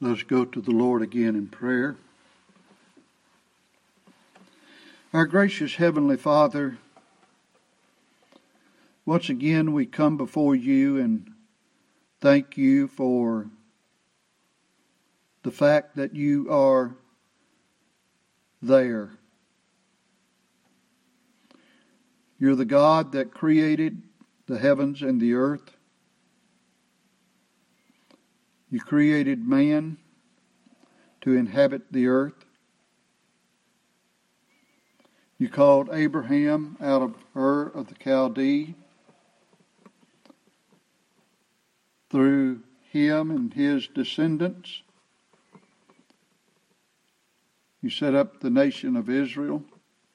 Let us go to the Lord again in prayer. Our gracious Heavenly Father, once again we come before you and thank you for the fact that you are there. You're the God that created the heavens and the earth. You created man to inhabit the earth. You called Abraham out of Ur of the Chaldee. Through him and his descendants, you set up the nation of Israel.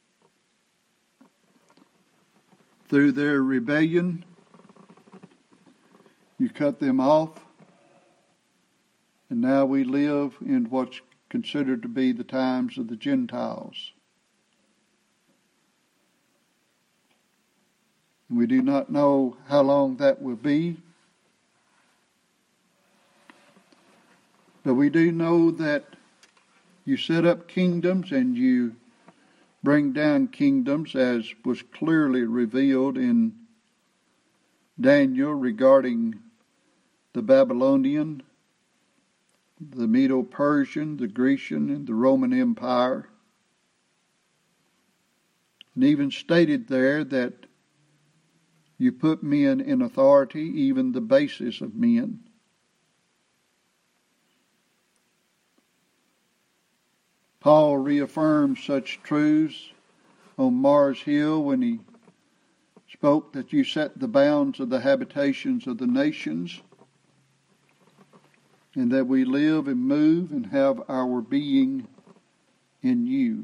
Through their rebellion, you cut them off. And now we live in what's considered to be the times of the Gentiles. And we do not know how long that will be. But we do know that you set up kingdoms and you bring down kingdoms, as was clearly revealed in Daniel regarding the Babylonian, the Medo-Persian, the Grecian, and the Roman Empire. And even stated there that you put men in authority, even the basis of men. Paul reaffirmed such truths on Mars Hill when he spoke that you set the bounds of the habitations of the nations, and that we live and move and have our being in you.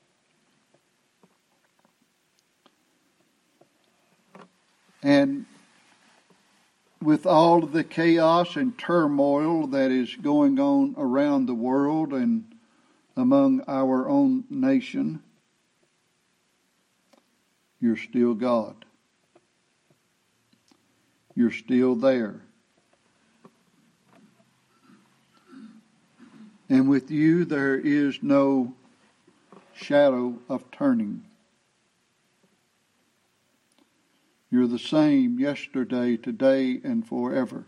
And with all of the chaos and turmoil that is going on around the world and among our own nation, you're still God. You're still there. And with you there is no shadow of turning. You're the same yesterday, today, and forever.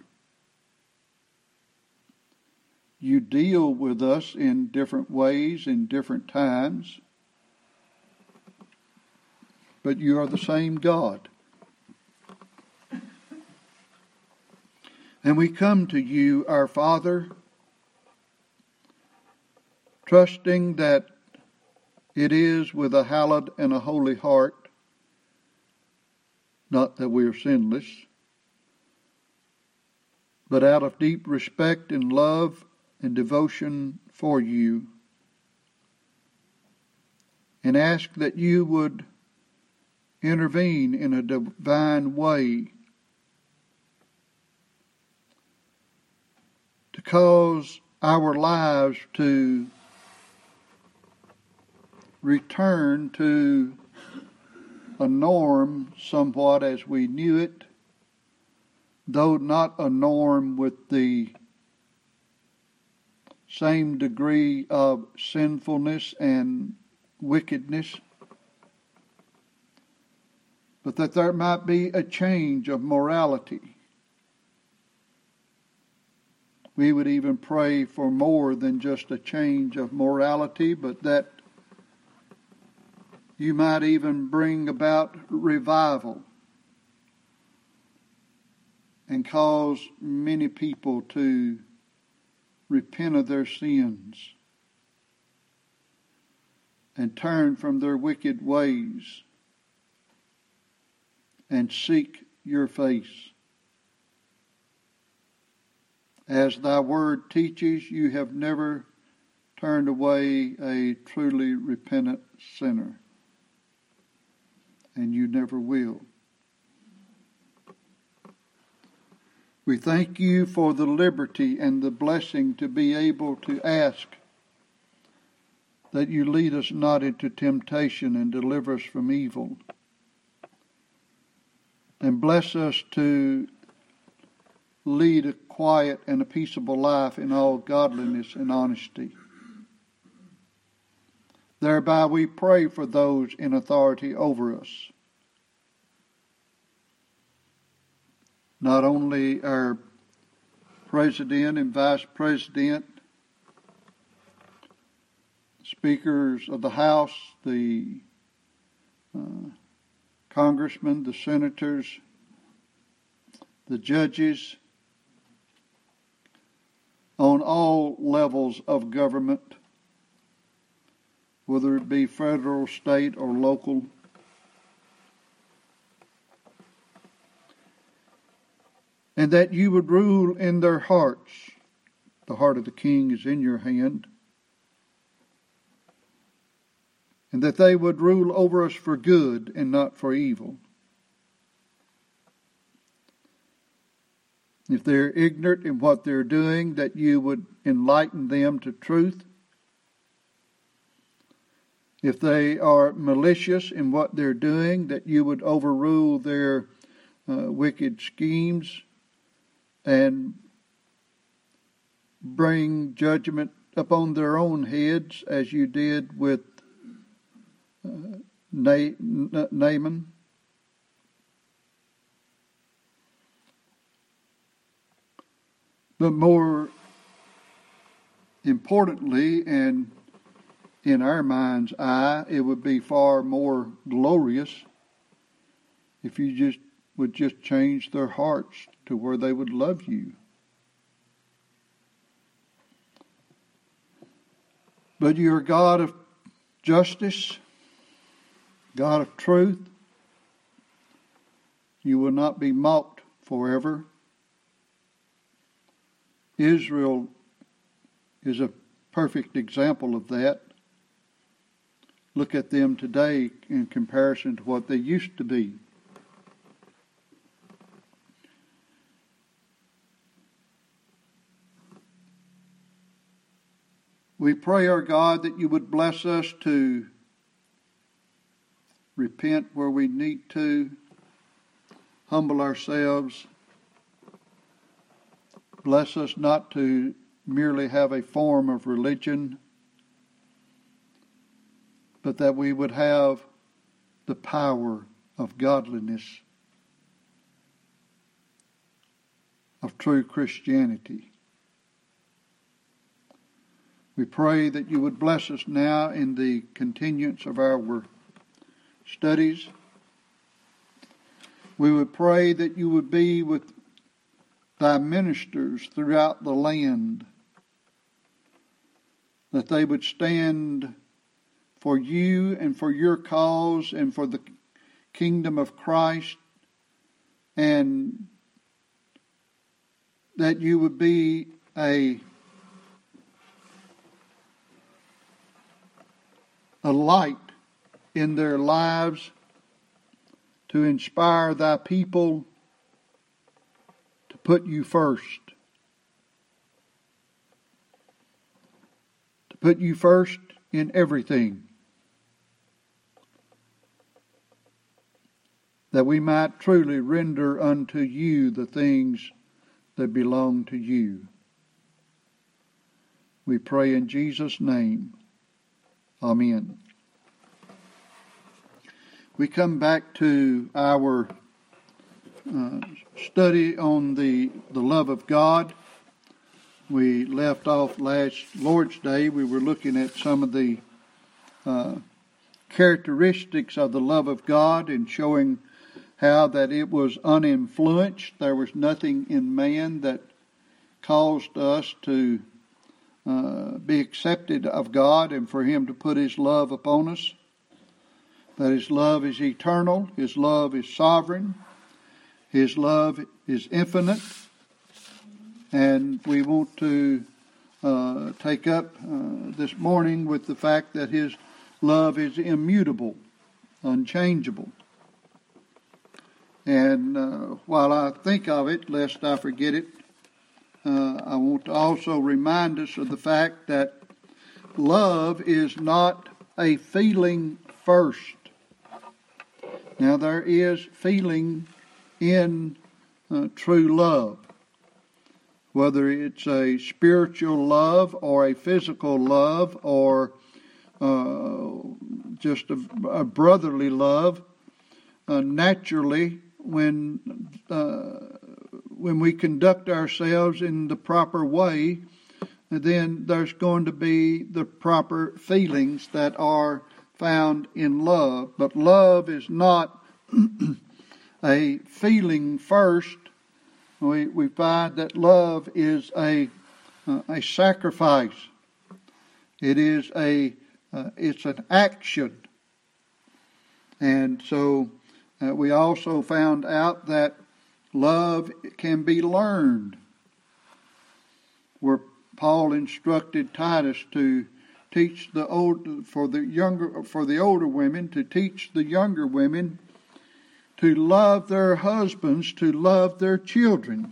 You deal with us in different ways, in different times, but you are the same God. And we come to you, our Father, trusting that it is with a hallowed and a holy heart, not that we are sinless, but out of deep respect and love and devotion for you, and ask that you would intervene in a divine way to cause our lives to return to a norm somewhat as we knew it, though not a norm with the same degree of sinfulness and wickedness, but that there might be a change of morality. We would even pray for more than just a change of morality, but that you might even bring about revival and cause many people to repent of their sins and turn from their wicked ways and seek your face. As thy word teaches, you have never turned away a truly repentant sinner, and you never will. We thank you for the liberty and the blessing to be able to ask that you lead us not into temptation and deliver us from evil. And bless us to lead quiet and a peaceable life in all godliness and honesty. Thereby we pray for those in authority over us. Not only our president and vice president, speakers of the House, the congressmen, the senators, the judges, on all levels of government, whether it be federal, state, or local. And that you would rule in their hearts. The heart of the king is in your hand. And that they would rule over us for good and not for evil. If they're ignorant in what they're doing, that you would enlighten them to truth. If they are malicious in what they're doing, that you would overrule their wicked schemes and bring judgment upon their own heads, as you did with Naaman. But more importantly, and in our mind's eye, it would be far more glorious if you would just change their hearts to where they would love you. But you're a God of justice, God of truth. You will not be mocked forever. Israel is a perfect example of that. Look at them today in comparison to what they used to be. We pray, our God, that you would bless us to repent where we need to, humble ourselves. Bless us not to merely have a form of religion, but that we would have the power of godliness, of true Christianity. We pray that you would bless us now in the continuance of our studies. We would pray that you would be with thy ministers throughout the land, that they would stand for you and for your cause and for the kingdom of Christ, and that you would be a light in their lives to inspire thy people to put you first. To put you first in everything. That we might truly render unto you the things that belong to you. We pray in Jesus' name. Amen. We come back to our study on the love of God. We left off last Lord's Day. We were looking at some of the characteristics of the love of God and showing how that it was uninfluenced. There was nothing in man that caused us to be accepted of God and for Him to put His love upon us. That His love is eternal, His love is sovereign, His love is infinite, and we want to take up this morning with the fact that His love is immutable, unchangeable. And while I think of it, lest I forget it, I want to also remind us of the fact that love is not a feeling first. Now, there is feeling in true love. whether it's a spiritual love or a physical love or just a brotherly love. Naturally, when we conduct ourselves in the proper way, then there's going to be the proper feelings that are found in love. But love is not a feeling first. We find that love is a sacrifice. It is it's an action. And so we also found out that love can be learned, where Paul instructed Titus to teach the older women to teach the younger women to love their husbands, to love their children.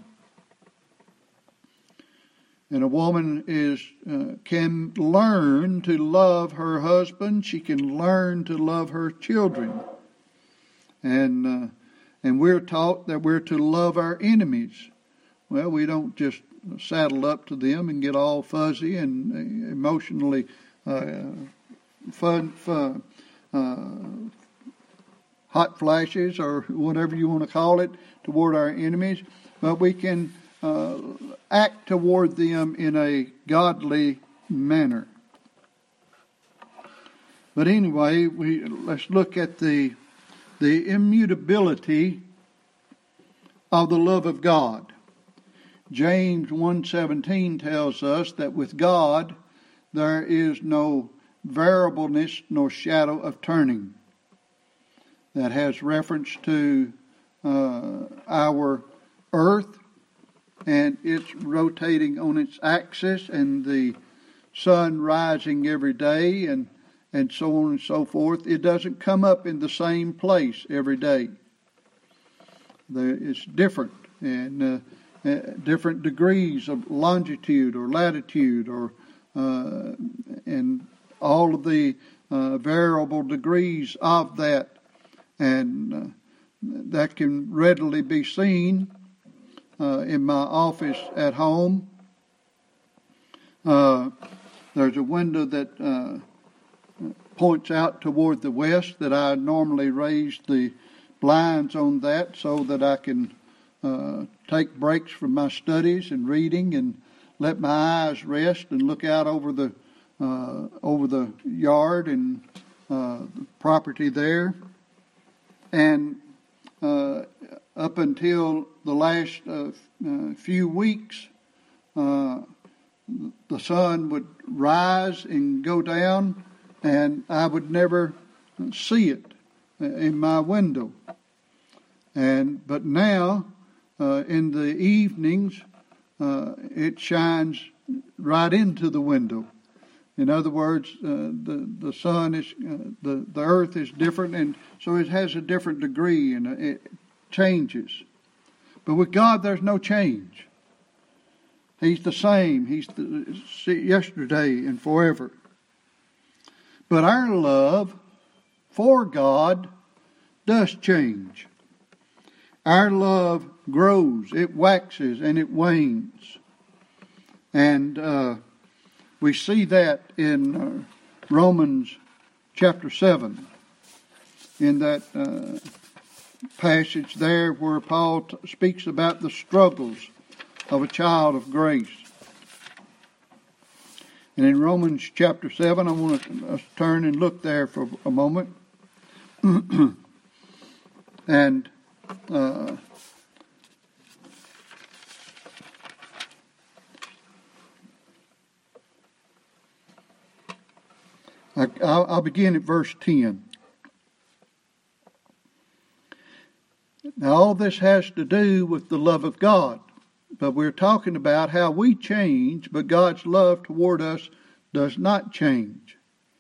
And a woman can learn to love her husband. She can learn to love her children. And we're taught that we're to love our enemies. Well, we don't just saddle up to them and get all fuzzy and emotionally hot flashes or whatever you want to call it toward our enemies, but we can act toward them in a godly manner. But anyway, let's look at the immutability of the love of God. James 1:17 tells us that with God there is no variableness nor shadow of turning. That has reference to our earth and it's rotating on its axis and the sun rising every day and so on and so forth. It doesn't come up in the same place every day. It's different and different degrees of longitude or latitude or and all of the variable degrees of that. And that can readily be seen in my office at home. There's a window that points out toward the west that I normally raise the blinds on that so that I can take breaks from my studies and reading and let my eyes rest and look out over the yard and the property there. And up until the last few weeks, the sun would rise and go down, and I would never see it in my window. But now, in the evenings, it shines right into the window. In other words, the sun is the earth is different, and so it has a different degree, and it changes. But with God, there's no change. He's the same. He's yesterday and forever. But our love for God does change. Our love grows, it waxes, and it wanes. And we see that in Romans chapter 7, in that passage there where Paul speaks about the struggles of a child of grace. And in Romans chapter 7, I want to turn and look there for a moment. And I'll begin at verse 10. Now, all this has to do with the love of God, but we're talking about how we change, but God's love toward us does not change.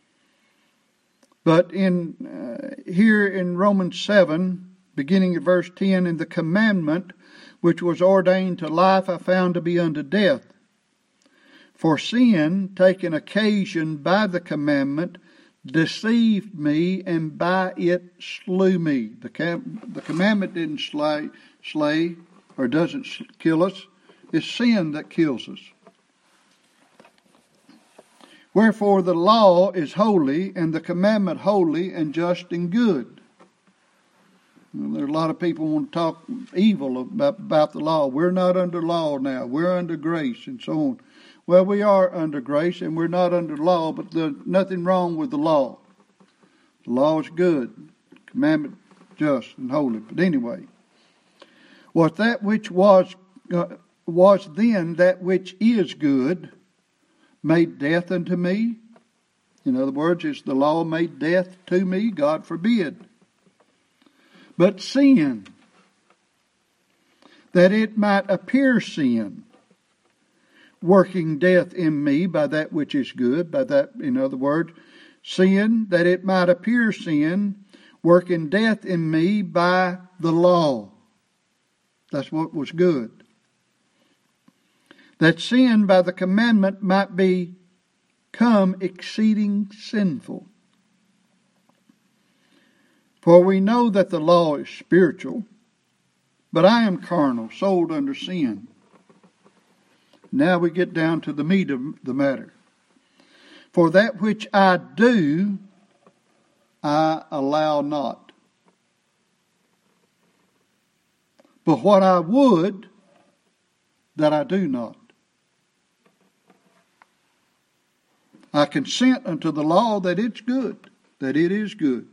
But here in Romans 7, beginning at verse 10, in the commandment which was ordained to life I found to be unto death. For sin, taking occasion by the commandment, deceived me, and by it slew me. The commandment didn't slay or doesn't kill us. It's sin that kills us. Wherefore the law is holy, and the commandment holy and just and good. There are a lot of people who want to talk evil about the law. We're not under law now. We're under grace and so on. Well, we are under grace and we're not under law, but there's nothing wrong with the law. The law is good. Commandment just and holy. But anyway, was that which was then that which is good made death unto me? In other words, is the law made death to me? God forbid. But sin, that it might appear sin, working death in me by that which is good, by that, in other words, sin, that it might appear sin, working death in me by the law. That's what was good. That sin by the commandment might become exceeding sinful. For we know that the law is spiritual, but I am carnal, sold under sin. Now we get down to the meat of the matter. For that which I do, I allow not. But what I would, that I do not. I consent unto the law that it's good, that it is good.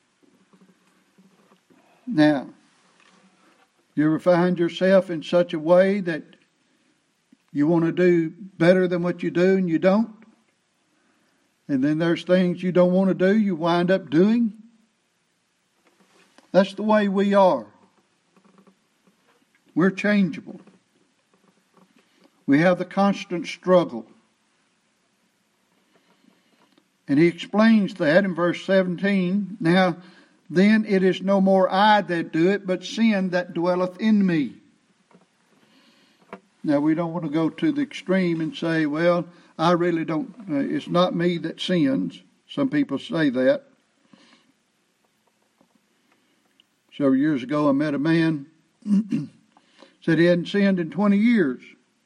Now, you ever find yourself in such a way that you want to do better than what you do and you don't? And then there's things you don't want to do, you wind up doing? That's the way we are. We're changeable. We have the constant struggle. And he explains that in verse 17. Now, then it is no more I that do it, but sin that dwelleth in me. Now, we don't want to go to the extreme and say, well, I really don't, it's not me that sins. Some people say that. Several years ago, I met a man, said he hadn't sinned in 20 years.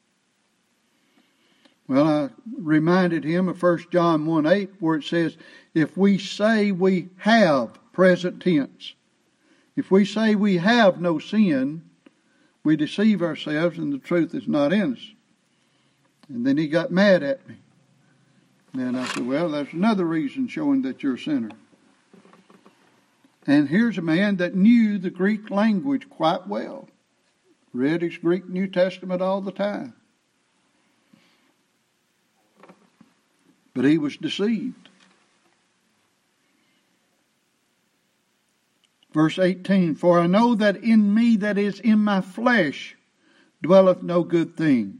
Well, I reminded him of 1 John 1:8, where it says, if we say we have, present tense, if we say we have no sin, we deceive ourselves and the truth is not in us. And then he got mad at me. And I said, well, that's another reason showing that you're a sinner. And here's a man that knew the Greek language quite well. Read his Greek New Testament all the time. But he was deceived. Verse 18, for I know that in me, that is in my flesh, dwelleth no good thing.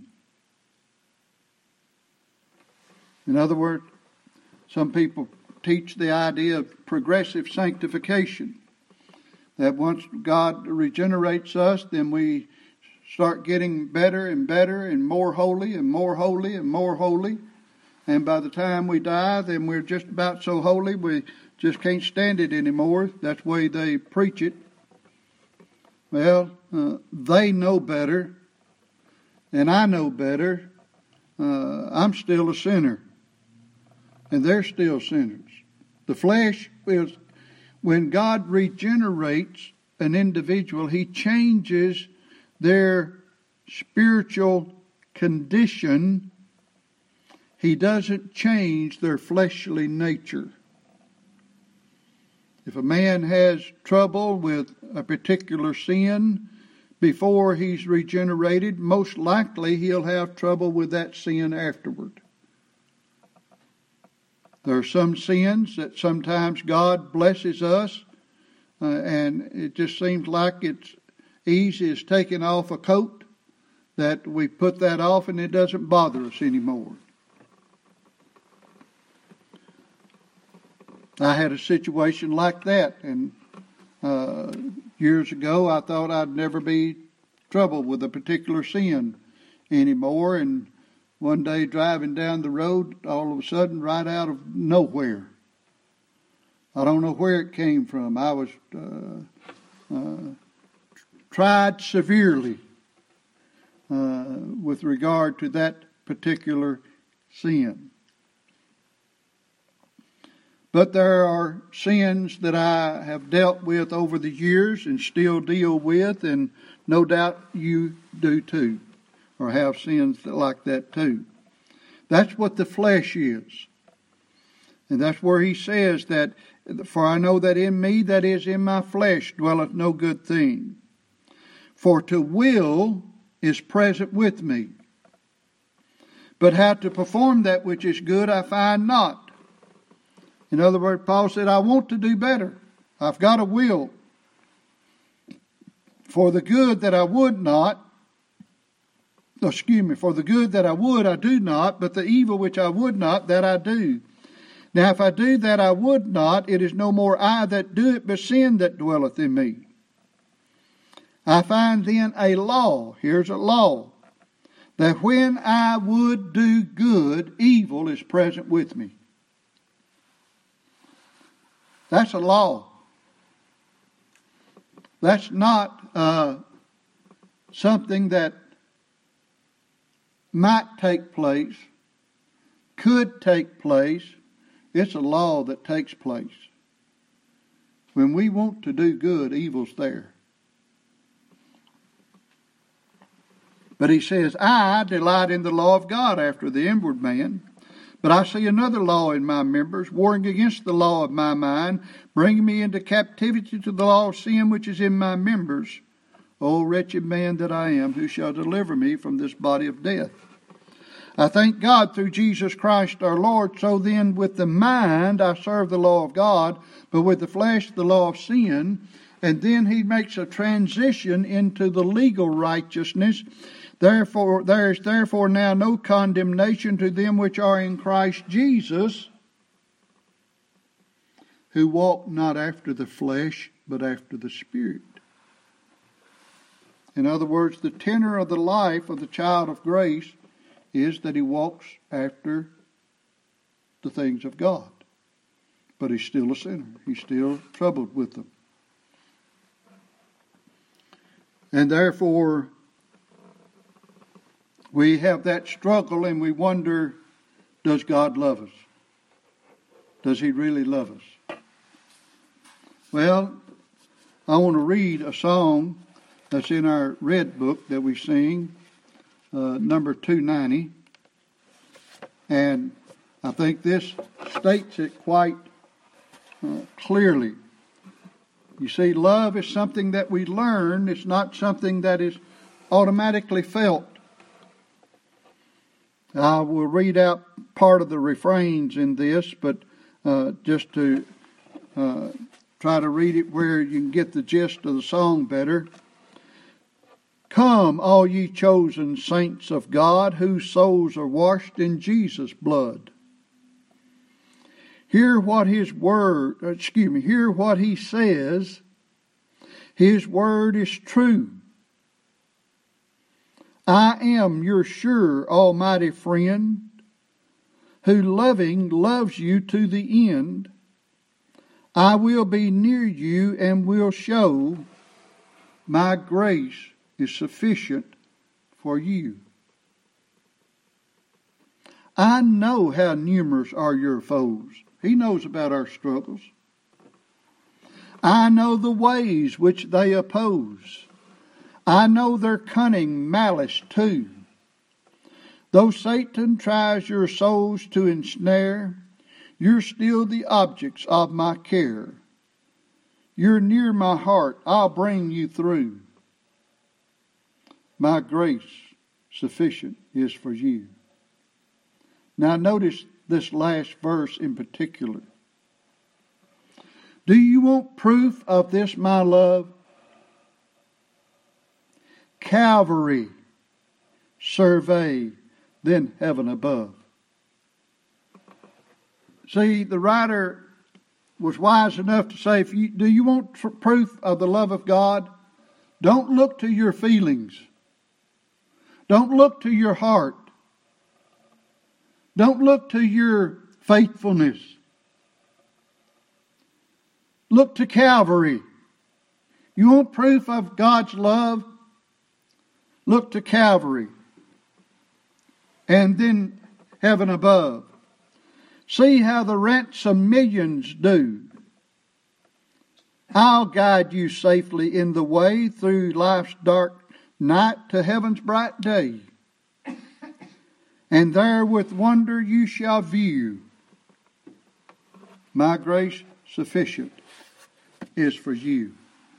In other words, some people teach the idea of progressive sanctification. That once God regenerates us, then we start getting better and better and more holy and more holy and more holy. And by the time we die, then we're just about so holy we just can't stand it anymore. That's the way they preach it. Well, they know better, and I know better. I'm still a sinner, and they're still sinners. The flesh is, when God regenerates an individual, He changes their spiritual condition. He doesn't change their fleshly nature. If a man has trouble with a particular sin before he's regenerated, most likely he'll have trouble with that sin afterward. There are some sins that sometimes God blesses us, and it just seems like it's easy as taking off a coat, that we put that off and it doesn't bother us anymore. I had a situation like that, and years ago I thought I'd never be troubled with a particular sin anymore, and one day driving down the road, all of a sudden, right out of nowhere, I don't know where it came from, I was tried severely with regard to that particular sin. But there are sins that I have dealt with over the years and still deal with, and no doubt you do too, or have sins like that too. That's what the flesh is. And that's where he says that, for I know that in me, that is in my flesh, dwelleth no good thing. For to will is present with me. But how to perform that which is good I find not. In other words, Paul said, I want to do better. I've got a will. For the good that I would not, for the good that I would, I do not, but the evil which I would not, that I do. Now if I do that I would not, it is no more I that do it, but sin that dwelleth in me. I find then a law, here's a law, that when I would do good, evil is present with me. That's a law. That's not something that might take place, could take place. It's a law that takes place. When we want to do good, evil's there. But he says, I delight in the law of God after the inward man. But I see another law in my members, warring against the law of my mind, bringing me into captivity to the law of sin which is in my members. O wretched man that I am, who shall deliver me from this body of death? I thank God through Jesus Christ our Lord. So then with the mind I serve the law of God, but with the flesh the law of sin. And then he makes a transition into the legal righteousness. Therefore, there is therefore now no condemnation to them which are in Christ Jesus, who walk not after the flesh, but after the Spirit. In other words, the tenor of the life of the child of grace is that he walks after the things of God. But he's still a sinner. He's still troubled with them. And therefore, we have that struggle and we wonder, does God love us? Does he really love us? Well, I want to read a song that's in our red book that we sing, number 290. And I think this states it quite clearly. You see, love is something that we learn. It's not something that is automatically felt. I will read out part of the refrains in this, but just to try to read it where you can get the gist of the song better. Come, all ye chosen saints of God, whose souls are washed in Jesus' blood. Hear what His word, hear what He says. His word is true. I am your sure almighty friend, who loving loves you to the end. I will be near you and will show my grace is sufficient for you. I know how numerous are your foes. He knows about our struggles. I know the ways which they oppose. I know their cunning malice too. Though Satan tries your souls to ensnare, you're still the objects of my care. You're near my heart, I'll bring you through. My grace sufficient is for you. Now notice this last verse in particular. Do you want proof of this, my love? Calvary, survey, then heaven above. See, the writer was wise enough to say, do you want proof of the love of God? Don't look to your feelings. Don't look to your heart. Don't look to your faithfulness. Look to Calvary. You want proof of God's love? Look to Calvary and then heaven above. See how the ransomed millions do. I'll guide you safely in the way through life's dark night to heaven's bright day. And there with wonder you shall view my grace sufficient is for you.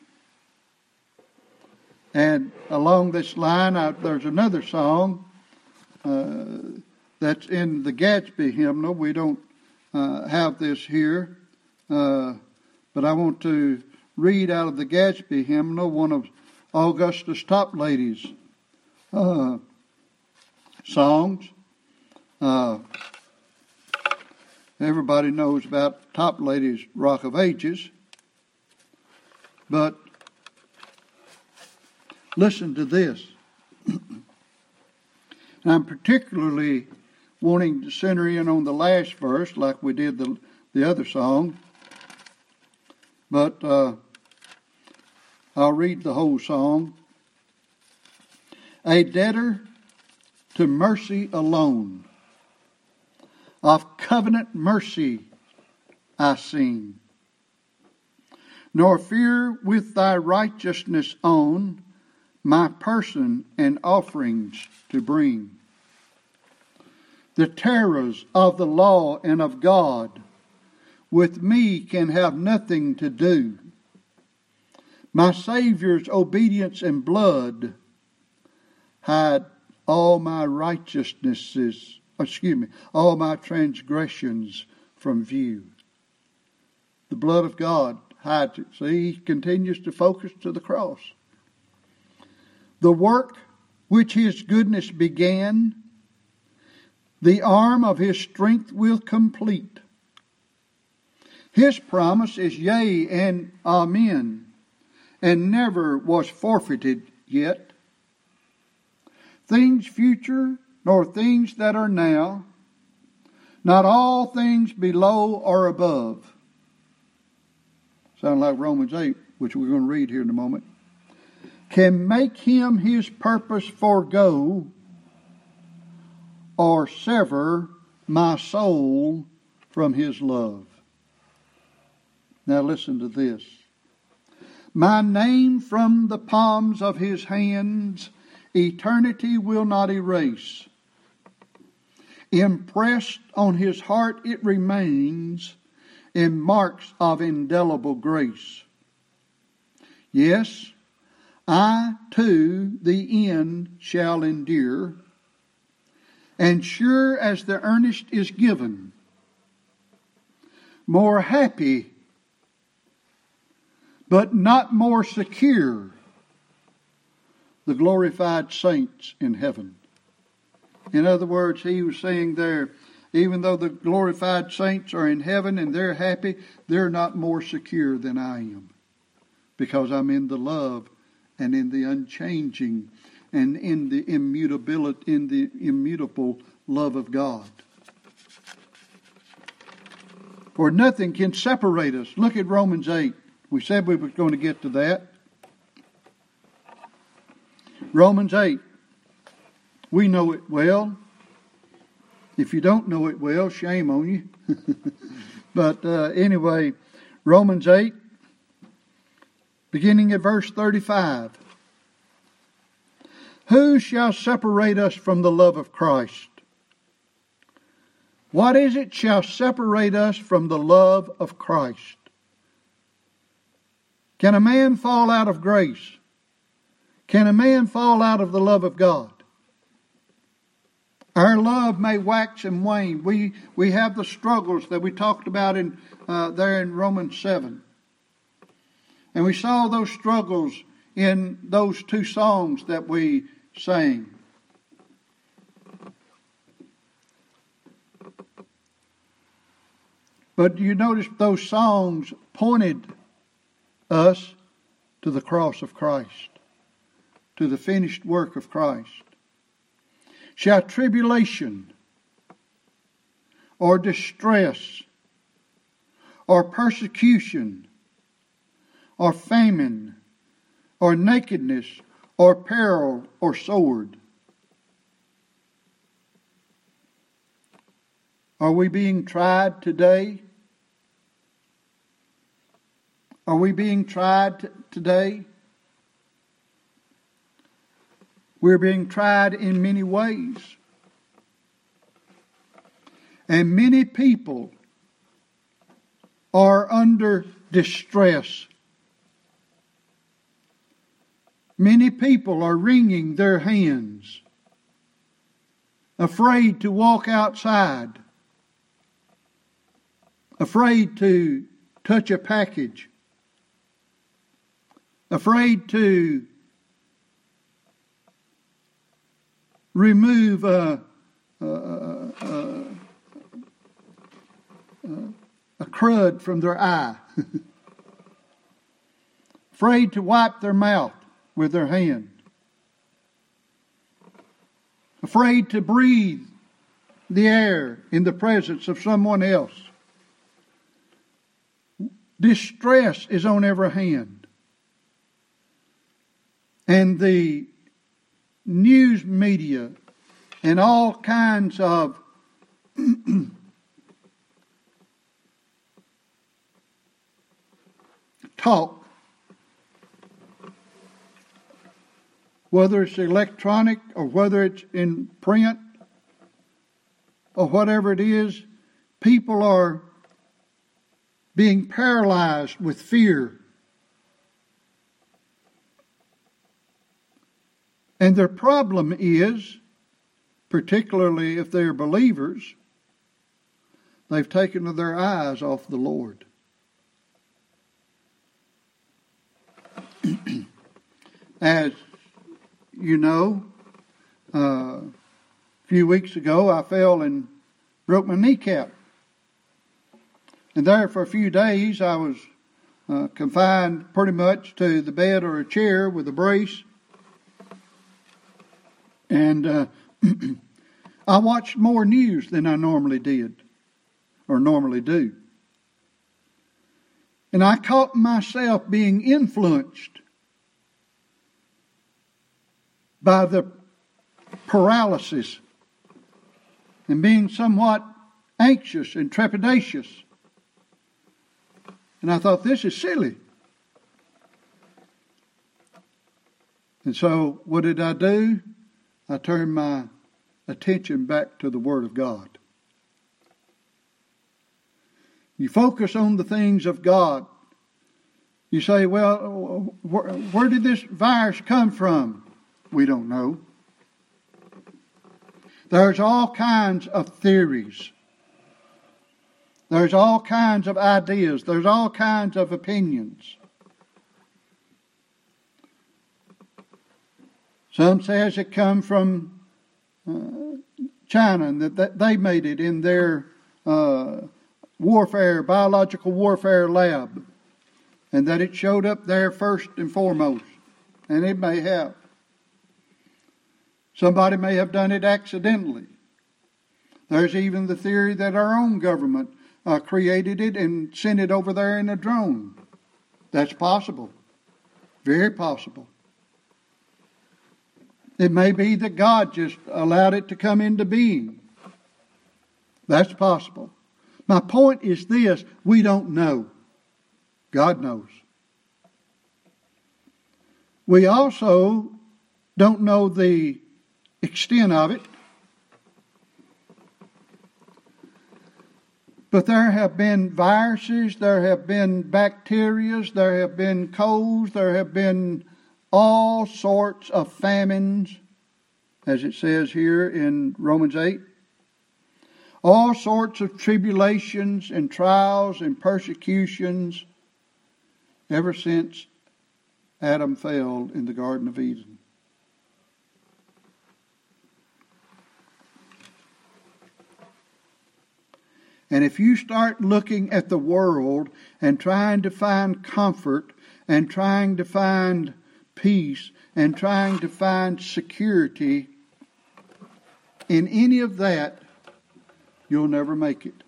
And along this line, there's another song that's in the Gadsby hymnal. We don't have this here, but I want to read out of the Gadsby hymnal one of Augustus Toplady's songs. Everybody knows about Toplady's Rock of Ages, but listen to this. And I'm particularly wanting to center in on the last verse like we did the other song. But I'll read the whole song. A debtor to mercy alone, of covenant mercy I sing, nor fear with thy righteousness own my person and offerings to bring. The terrors of the law and of God with me can have nothing to do. My Savior's obedience and blood hide all my all my transgressions from view. The blood of God hides it. See, he continues to focus to the cross. The work which his goodness began, the arm of his strength will complete. His promise is yea and amen, and never was forfeited yet. Things future, nor things that are now, not all things below or above. Sound like Romans 8, which we're going to read here in a moment. Can make him his purpose forego, or sever my soul from his love. Now listen to this. My name from the palms of his hands eternity will not erase. Impressed on his heart it remains in marks of indelible grace. Yes, I too the end shall endure, and sure as the earnest is given, more happy, but not more secure, the glorified saints in heaven. In other words, he was saying there, even though the glorified saints are in heaven and they're happy, they're not more secure than I am, because I'm in the love and in the unchanging and in the immutable love of God. For nothing can separate us. Look at Romans 8. We said we were going to get to that. Romans 8. We know it well. If you don't know it well, shame on you. But anyway, Romans 8, beginning at verse 35. Who shall separate us from the love of Christ? What is it shall separate us from the love of Christ? Can a man fall out of grace? Can a man fall out of the love of God? Our love may wax and wane. We have the struggles that we talked about there in Romans 7. And we saw those struggles in those two songs that we sang. But you notice those songs pointed us to the cross of Christ, to the finished work of Christ. Shall tribulation or distress or persecution or famine or nakedness or peril or sword? Are we being tried today? Are we being tried today? We're being tried in many ways. And many people are under distress. Many people are wringing their hands, afraid to walk outside, afraid to touch a package, afraid to remove a crud from their eye, afraid to wipe their mouth with their hand, afraid to breathe the air in the presence of someone else. Distress is on every hand. And the news media and all kinds of talk, whether it's electronic or whether it's in print or whatever it is, people are being paralyzed with fear. And their problem is, particularly if they're believers, they've taken their eyes off the Lord. As you know, a few weeks ago I fell and broke my kneecap. And there for a few days I was confined pretty much to the bed or a chair with a brace. And I watched more news than I normally did or normally do. And I caught myself being influenced by the paralysis and being somewhat anxious and trepidatious. And I thought, this is silly. And so what did I do? I turned my attention back to the Word of God. You focus on the things of God. You say, well, where did this virus come from? We don't know. There's all kinds of theories. There's all kinds of ideas. There's all kinds of opinions. Some says it come from China, and that they made it in their biological warfare lab, and that it showed up there first and foremost. And it may have. Somebody may have done it accidentally. There's even the theory that our own government created it and sent it over there in a drone. That's possible. Very possible. It may be that God just allowed it to come into being. That's possible. My point is this: we don't know. God knows. We also don't know the extent of it. But there have been viruses, there have been bacteria, there have been colds, there have been all sorts of famines, as it says here in Romans 8. All sorts of tribulations and trials and persecutions ever since Adam fell in the Garden of Eden. And if you start looking at the world and trying to find comfort and trying to find peace and trying to find security in any of that, you'll never make it.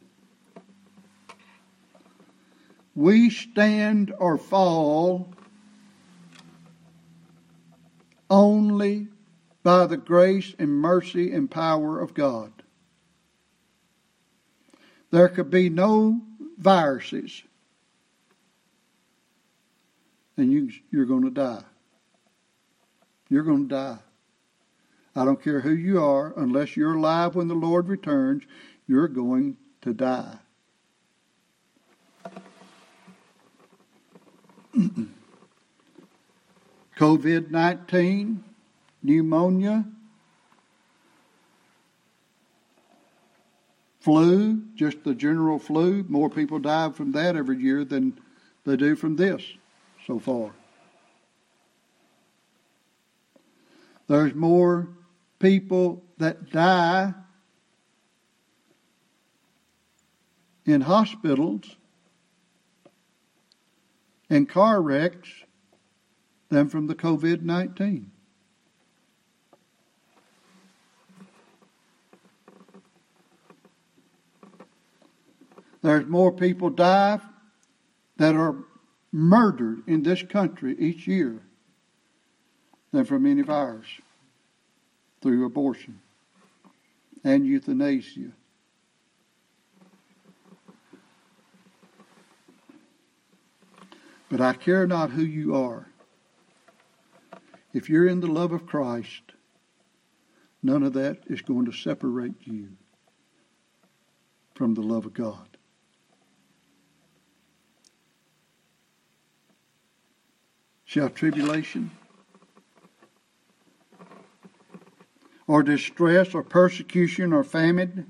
We stand or fall only by the grace and mercy and power of God. There could be no viruses, and you're going to die. You're going to die. I don't care who you are, unless you're alive when the Lord returns, you're going to die. COVID-19, pneumonia, flu, just the general flu. More people die from that every year than they do from this so far. There's more people that die in hospitals and car wrecks than from the COVID-19. There's more people die that are murdered in this country each year than from any virus through abortion and euthanasia. But I care not who you are. If you're in the love of Christ, none of that is going to separate you from the love of God. Shall tribulation or distress or persecution or famine,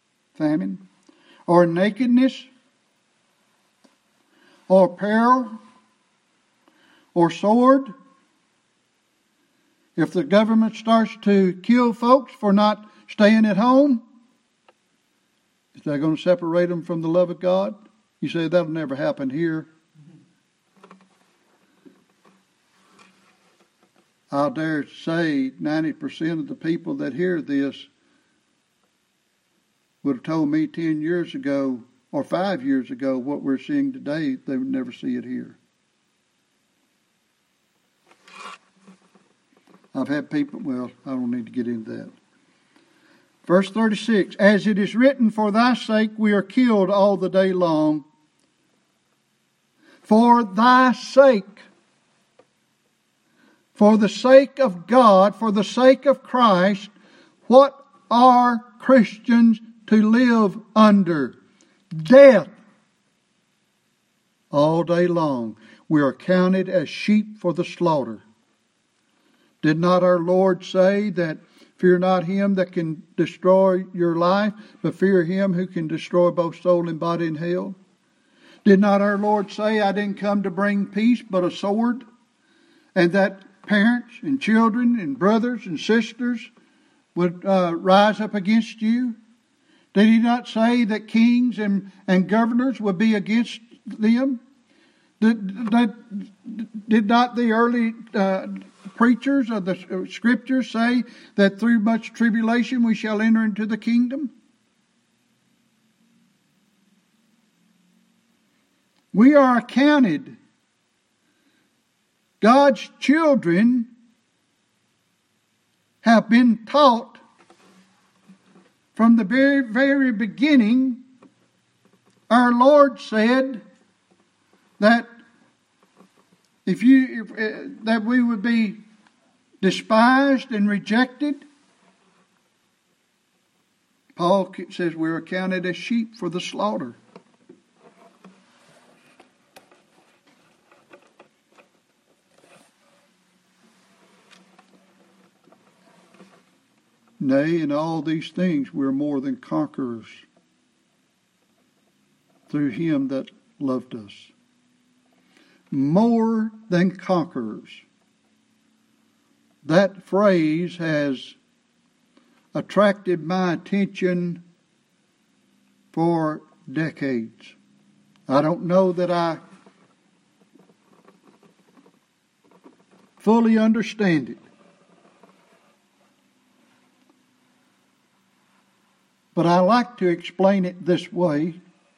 or nakedness or peril or sword, if the government starts to kill folks for not staying at home, is that going to separate them from the love of God? You say that'll never happen here. I'll dare say 90% of the people that hear this would have told me 10 years ago or 5 years ago what we're seeing today, they would never see it here. I've had people, well, I don't need to get into that. Verse 36, as it is written, for thy sake we are killed all the day long. For thy sake. For the sake of God, for the sake of Christ, what are Christians to live under? Death. All day long. We are counted as sheep for the slaughter. Did not our Lord say that fear not him that can destroy your life, but fear him who can destroy both soul and body in hell? Did not our Lord say, I didn't come to bring peace but a sword? And that parents and children and brothers and sisters would rise up against you? Did he not say that kings and governors would be against them? Did not the early preachers of the Scriptures say that through much tribulation we shall enter into the kingdom? We are accounted. God's children have been taught from the very, very beginning. Our Lord said that that we would be despised and rejected. Paul says we're accounted as sheep for the slaughter. Nay, in all these things we're more than conquerors through him that loved us. More than conquerors. That phrase has attracted my attention for decades. I don't know that I fully understand it. But I like to explain it this way.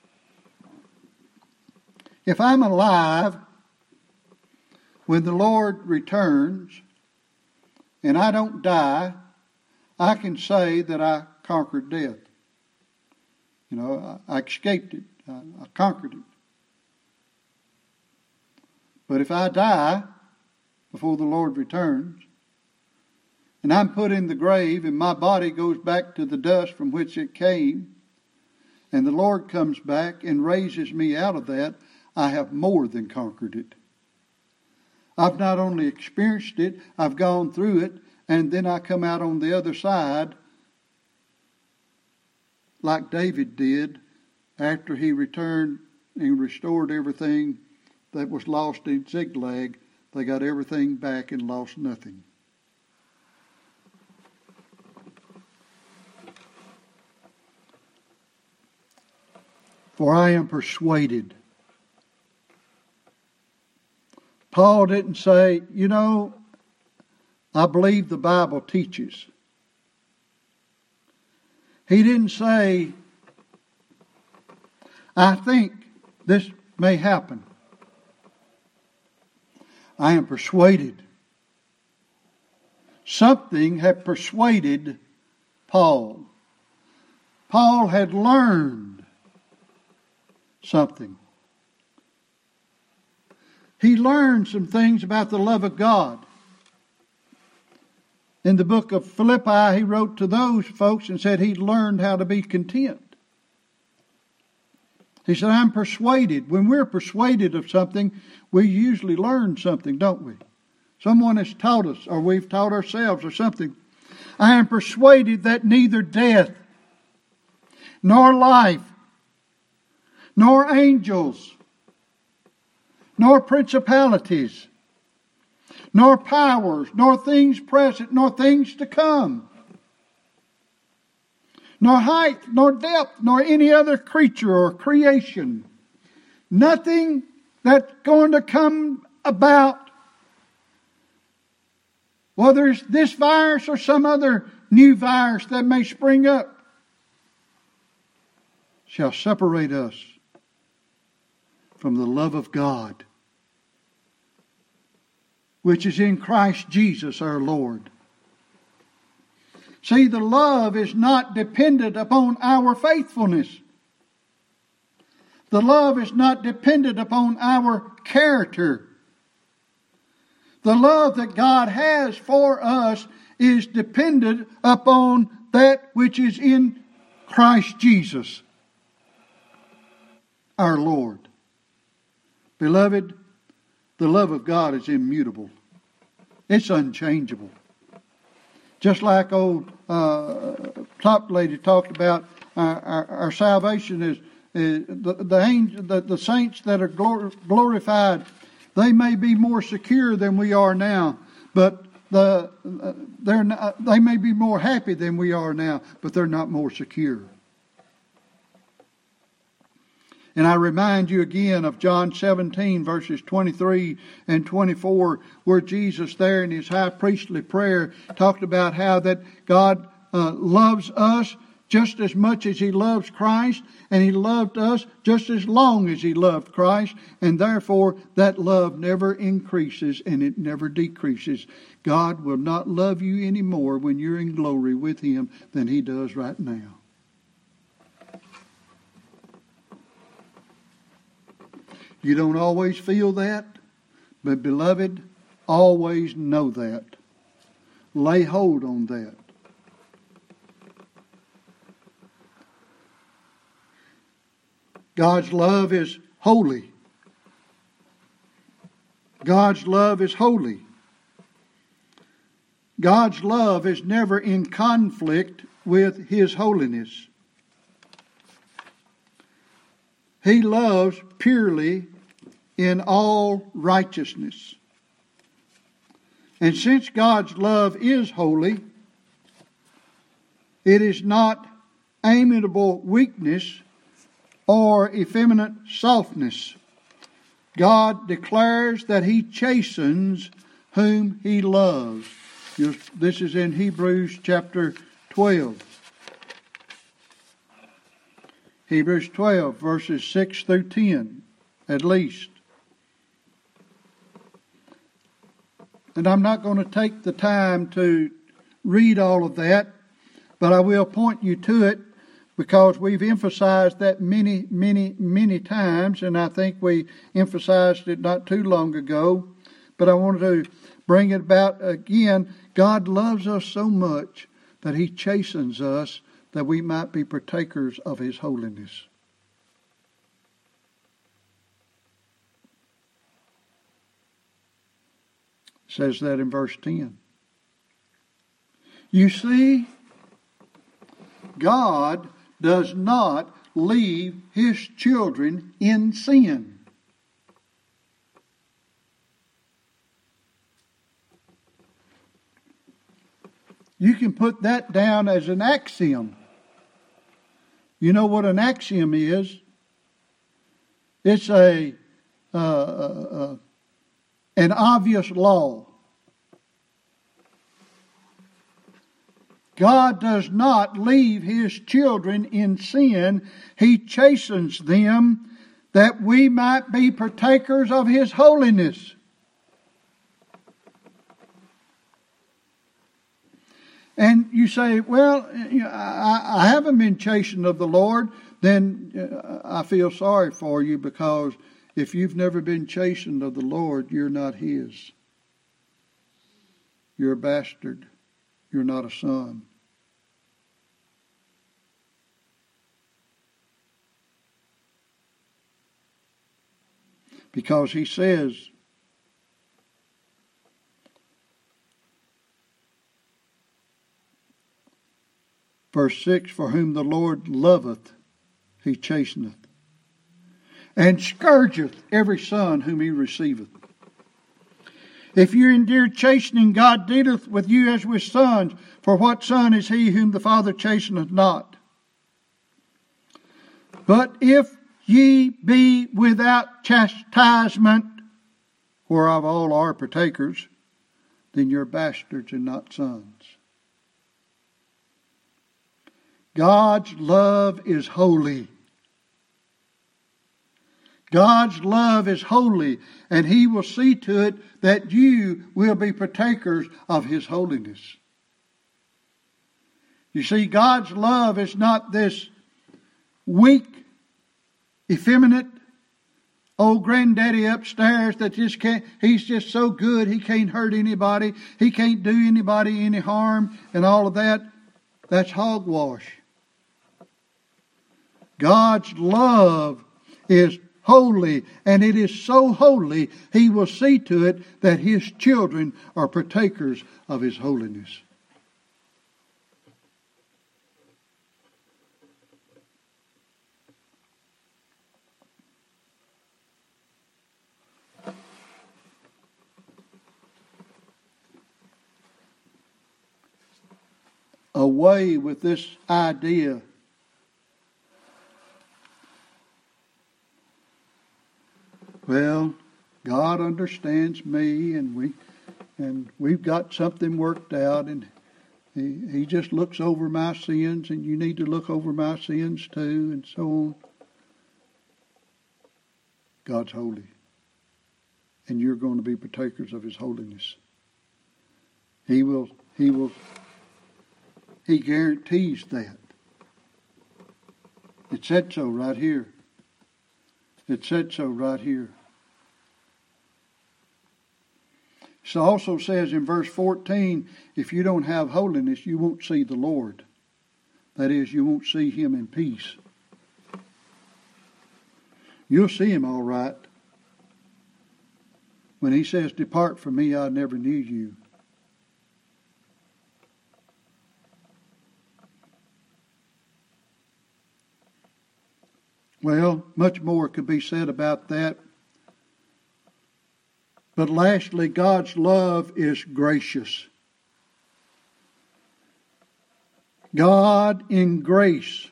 If I'm alive when the Lord returns, and I don't die, I can say that I conquered death. You know, I escaped it. I conquered it. But if I die before the Lord returns, and I'm put in the grave, and my body goes back to the dust from which it came, and the Lord comes back and raises me out of that, I have more than conquered it. I've not only experienced it, I've gone through it, and then I come out on the other side like David did after he returned and restored everything that was lost in Ziklag. They got everything back and lost nothing. For I am persuaded. Paul didn't say, you know, I believe the Bible teaches. He didn't say, I think this may happen. I am persuaded. Something had persuaded Paul. Paul had learned something. He learned some things about the love of God. In the book of Philippi, he wrote to those folks and said he'd learned how to be content. He said, I'm persuaded. When we're persuaded of something, we usually learn something, don't we? Someone has taught us, or we've taught ourselves, or something. I am persuaded that neither death, nor life, nor angels, nor principalities, nor powers, nor things present, nor things to come, nor height, nor depth, nor any other creature or creation. Nothing that's going to come about, whether it's this virus or some other new virus that may spring up, shall separate us from the love of God, which is in Christ Jesus our Lord. See, the love is not dependent upon our faithfulness. The love is not dependent upon our character. The love that God has for us is dependent upon that which is in Christ Jesus our Lord. Beloved, the love of God is immutable. It's unchangeable. Just like old top lady talked about, our salvation is the saints that are glorified. They may be more secure than we are now, but they may be more happy than we are now, but they're not more secure. And I remind you again of John 17, verses 23 and 24, where Jesus there in his high priestly prayer talked about how that God loves us just as much as he loves Christ, and he loved us just as long as he loved Christ, and therefore that love never increases and it never decreases. God will not love you any more when you're in glory with him than he does right now. You don't always feel that, but beloved, always know that. Lay hold on that. God's love is holy. God's love is holy. God's love is never in conflict with his holiness. He loves purely in all righteousness. And since God's love is holy, it is not amiable weakness or effeminate softness. God declares that he chastens whom he loves. This is in Hebrews chapter 12. Hebrews 12, verses 6 through 10, at least. And I'm not going to take the time to read all of that, but I will point you to it because we've emphasized that many, many, many times, and I think we emphasized it not too long ago. But I wanted to bring it about again. God loves us so much that He chastens us that we might be partakers of His holiness. It says that in verse 10. You see, God does not leave His children in sin. You can put that down as an axiom. You know what an axiom is? It's an obvious law. God does not leave His children in sin. He chastens them that we might be partakers of His holiness. And you say, well, I haven't been chastened of the Lord. Then I feel sorry for you, because if you've never been chastened of the Lord, you're not His. You're a bastard. You're not a son. Because He says, verse 6, for whom the Lord loveth, He chasteneth, and scourgeth every son whom He receiveth. If you endure chastening, God dealeth with you as with sons. For what son is he whom the Father chasteneth not? But if ye be without chastisement, whereof all are partakers, then you're bastards and not sons. God's love is holy. God's love is holy, and He will see to it that you will be partakers of His holiness. You see, God's love is not this weak, effeminate old granddaddy upstairs that just can't, he's just so good, he can't hurt anybody, he can't do anybody any harm, and all of that. That's hogwash. God's love is holy, and it is so holy, He will see to it that His children are partakers of His holiness. Away with this idea well, God understands me, and we've got something worked out, and He just looks over my sins, and you need to look over my sins too, and so on. God's holy, and you're going to be partakers of His holiness. He guarantees that. It said so right here. It said so right here. It also says in verse 14, if you don't have holiness, you won't see the Lord. That is, you won't see Him in peace. You'll see Him all right when He says, depart from me, I never knew you. Well, much more could be said about that. But lastly, God's love is gracious. God in grace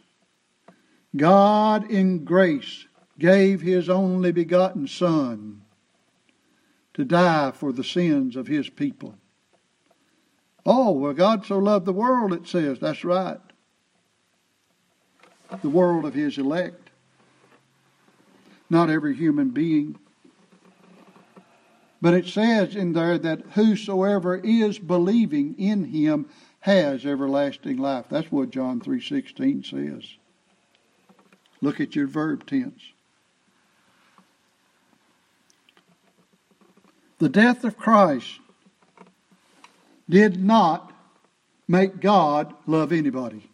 gave His only begotten Son to die for the sins of His people. Oh, well, God so loved the world, it says. That's right. The world of His elect. Not every human being. But it says in there that whosoever is believing in him has everlasting life. That's what John 3:16 says. Look at your verb tense. The death of Christ did not make God love anybody.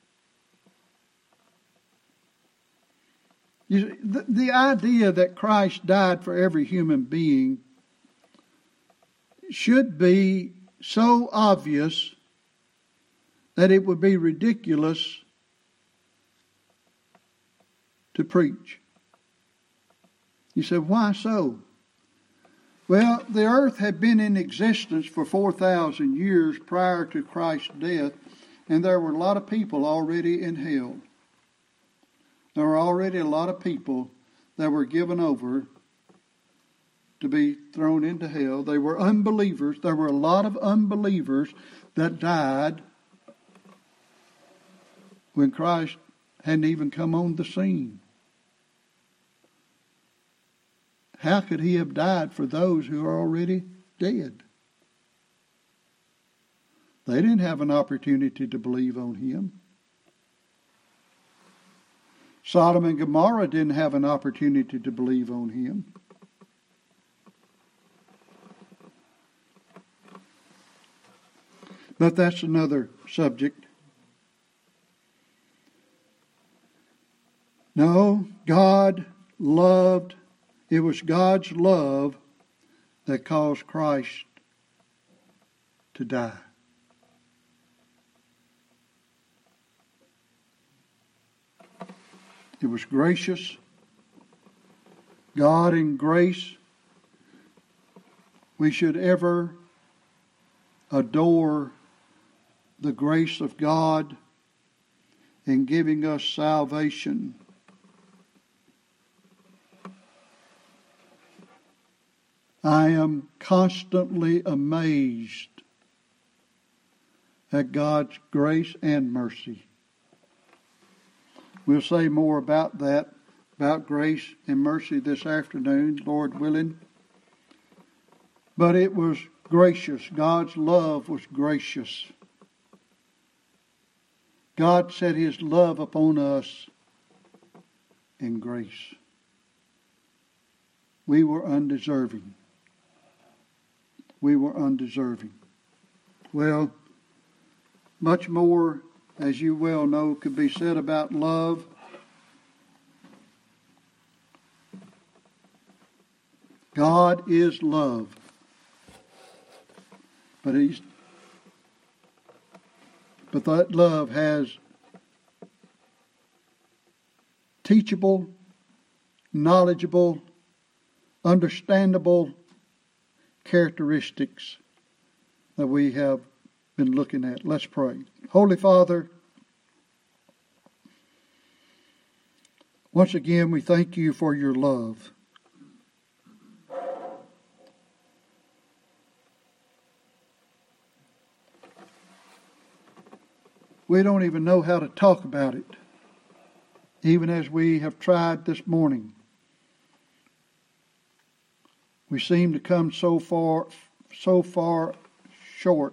The idea that Christ died for every human being should be so obvious that it would be ridiculous to preach. You said, why so? Well, the earth had been in existence for 4,000 years prior to Christ's death, and there were a lot of people already in hell. There were already a lot of people that were given over to be thrown into hell. They were unbelievers. There were a lot of unbelievers that died when Christ hadn't even come on the scene. How could he have died for those who are already dead? They didn't have an opportunity to believe on him. Sodom and Gomorrah didn't have an opportunity to believe on him. But that's another subject. No, God loved. It was God's love that caused Christ to die. It was gracious. God in grace. We should ever adore the grace of God in giving us salvation. I am constantly amazed at God's grace and mercy. We'll say more about that, about grace and mercy this afternoon, Lord willing. But it was gracious. God's love was gracious. God set his love upon us in grace. We were undeserving. We were undeserving. Well, much more, as you well know, could be said about love. God is love. But that love has teachable, knowledgeable, understandable characteristics that we have been looking at. Let's pray. Holy Father, once again we thank you for your love. We don't even know how to talk about it, even as we have tried this morning. We seem to come so far short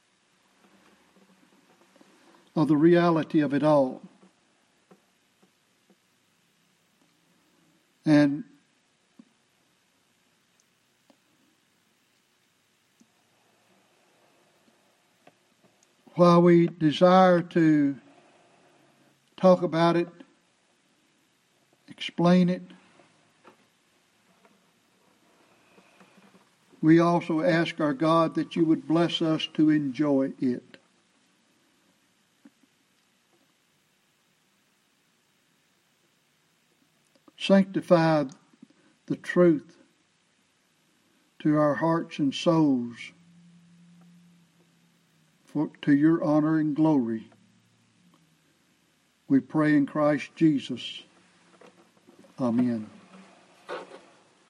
of the reality of it all. And while we desire to talk about it, explain it, we also ask our God that you would bless us to enjoy it. Sanctify the truth to our hearts and souls to your honor and glory. We pray in Christ Jesus. Amen.